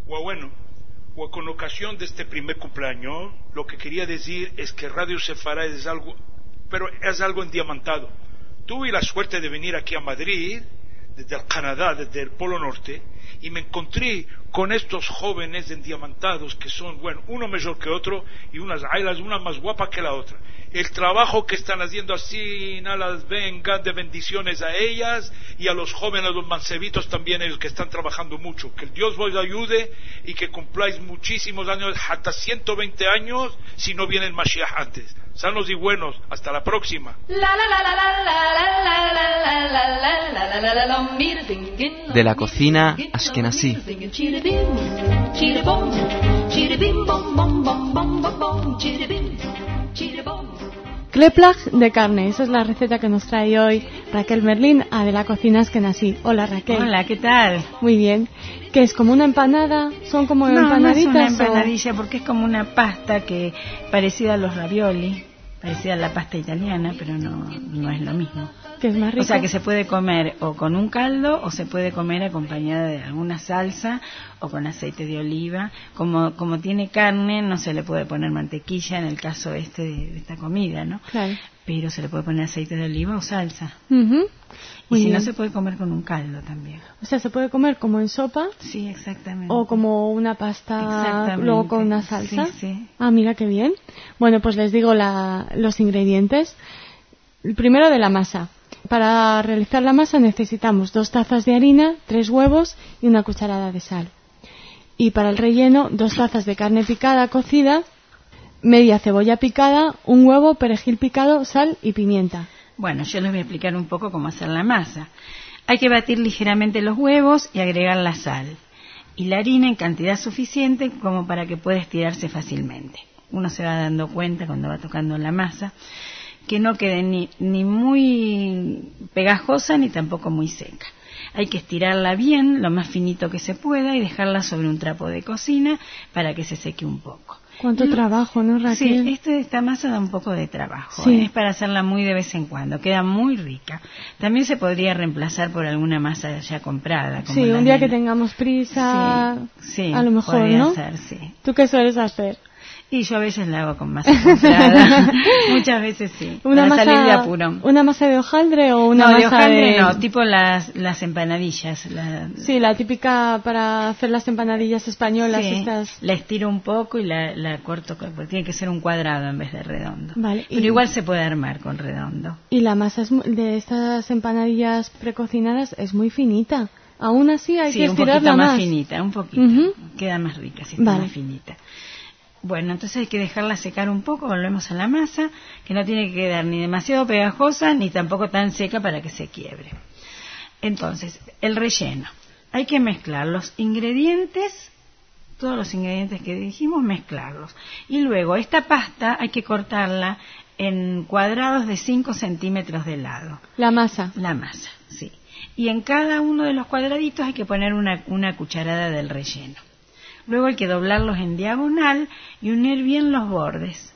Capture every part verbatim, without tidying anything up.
O bueno, o con ocasión de este primer cumpleaños, lo que quería decir es que Radio Sefará es algo, pero es algo endiamantado. Tuve la suerte de venir aquí a Madrid, desde el Canadá, desde el Polo Norte, y me encontré con estos jóvenes endiamantados que son, bueno, uno mejor que otro, y unas ailas, una más guapa que la otra. El trabajo que están haciendo así, nada las vengan de bendiciones a ellas y a los jóvenes, a los mancebitos también, ellos que están trabajando mucho. Que el Dios os ayude y que cumpláis muchísimos años, hasta ciento veinte años, si no viene el Mashiach antes. Sanos y buenos, hasta la próxima. De la cocina ashkenazí. Kleplach de carne, esa es la receta que nos trae hoy Raquel Merlín a De la cocina ashkenazí. Hola Raquel. Hola, ¿qué tal? Muy bien. ¿Qué es como una empanada? ¿Son como no, empanaditas? No, es una empanadilla o... porque es como una pasta que parecida a los ravioli, parecida a la pasta italiana, pero no, no es lo mismo. ¿Qué es más rico? O sea, que se puede comer o con un caldo o se puede comer acompañada de alguna salsa o con aceite de oliva. Como como tiene carne, no se le puede poner mantequilla en el caso este de, de esta comida, ¿no? Claro. Pero se le puede poner aceite de oliva o salsa. Uh-huh. Y si no, se puede comer con un caldo también. O sea, se puede comer como en sopa. Sí, exactamente. O como una pasta, luego con una salsa. Sí, sí. Ah, mira qué bien. Bueno, pues les digo la, los ingredientes. El primero, de la masa. Para realizar la masa necesitamos dos tazas de harina, tres huevos y una cucharada de sal. Y para el relleno, dos tazas de carne picada cocida, media cebolla picada, un huevo, perejil picado, sal y pimienta. Bueno, yo les voy a explicar un poco cómo hacer la masa. Hay que batir ligeramente los huevos y agregar la sal y la harina en cantidad suficiente como para que pueda estirarse fácilmente. Uno se va dando cuenta cuando va tocando la masa que no quede ni, ni muy pegajosa ni tampoco muy seca. Hay que estirarla bien, lo más finito que se pueda, y dejarla sobre un trapo de cocina para que se seque un poco. ¿Cuánto Lo, trabajo, no, Raquel? Sí, este, esta masa da un poco de trabajo. Sí. ¿eh? Es para hacerla muy de vez en cuando. Queda muy rica. También se podría reemplazar por alguna masa ya comprada. Como sí, un día nena. que tengamos prisa, sí, sí, a lo mejor, podría ¿no? Ser, sí. ¿Tú qué sueles hacer? Y yo a veces la hago con masa comprada. Muchas veces sí. Una para masa, salir de apuro. ¿Una masa de hojaldre o una no, masa de hojaldre de... no, tipo las las empanadillas. La... Sí, la típica para hacer las empanadillas españolas. Sí, estas... la estiro un poco y la, la corto, porque tiene que ser un cuadrado en vez de redondo. Vale. Pero y... igual se puede armar con redondo. Y la masa es, de estas empanadillas precocinadas es muy finita. Aún así hay sí, que estirarla un poquito más, más finita, un poquito. Uh-huh. Queda más rica si está vale. más finita. Bueno, entonces hay que dejarla secar un poco, volvemos a la masa, que no tiene que quedar ni demasiado pegajosa ni tampoco tan seca para que se quiebre. Entonces, el relleno. Hay que mezclar los ingredientes, todos los ingredientes que dijimos, mezclarlos. Y luego esta pasta hay que cortarla en cuadrados de cinco centímetros de lado. La masa. La masa, sí. Y en cada uno de los cuadraditos hay que poner una, una cucharada del relleno. Luego hay que doblarlos en diagonal y unir bien los bordes.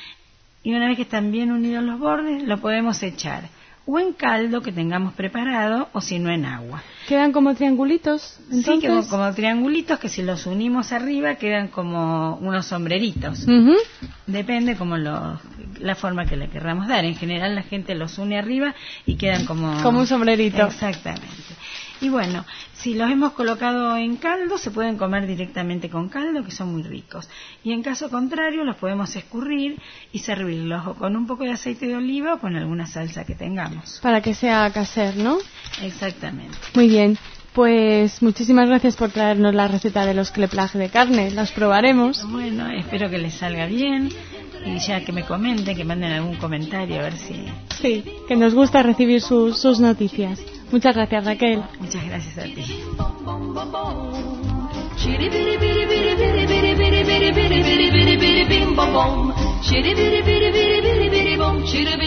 Y una vez que están bien unidos los bordes, lo podemos echar o en caldo que tengamos preparado o si no en agua. ¿Quedan como triangulitos? Entonces... Sí, como, como triangulitos que si los unimos arriba quedan como unos sombreritos. Uh-huh. Depende como lo, la forma que le querramos dar. En general la gente los une arriba y quedan como... Como un sombrerito. Exactamente. Y bueno, si los hemos colocado en caldo, se pueden comer directamente con caldo, que son muy ricos. Y en caso contrario, los podemos escurrir y servirlos o con un poco de aceite de oliva o con alguna salsa que tengamos. Para que sea caser, ¿no? Exactamente. Muy bien. Pues muchísimas gracias por traernos la receta de los kleplach de carne. Las probaremos. Bueno, espero que les salga bien. Y ya que me comenten, que manden algún comentario, a ver si... Sí, que nos gusta recibir sus, sus noticias. Muchas gracias, Raquel. Muchas gracias a ti.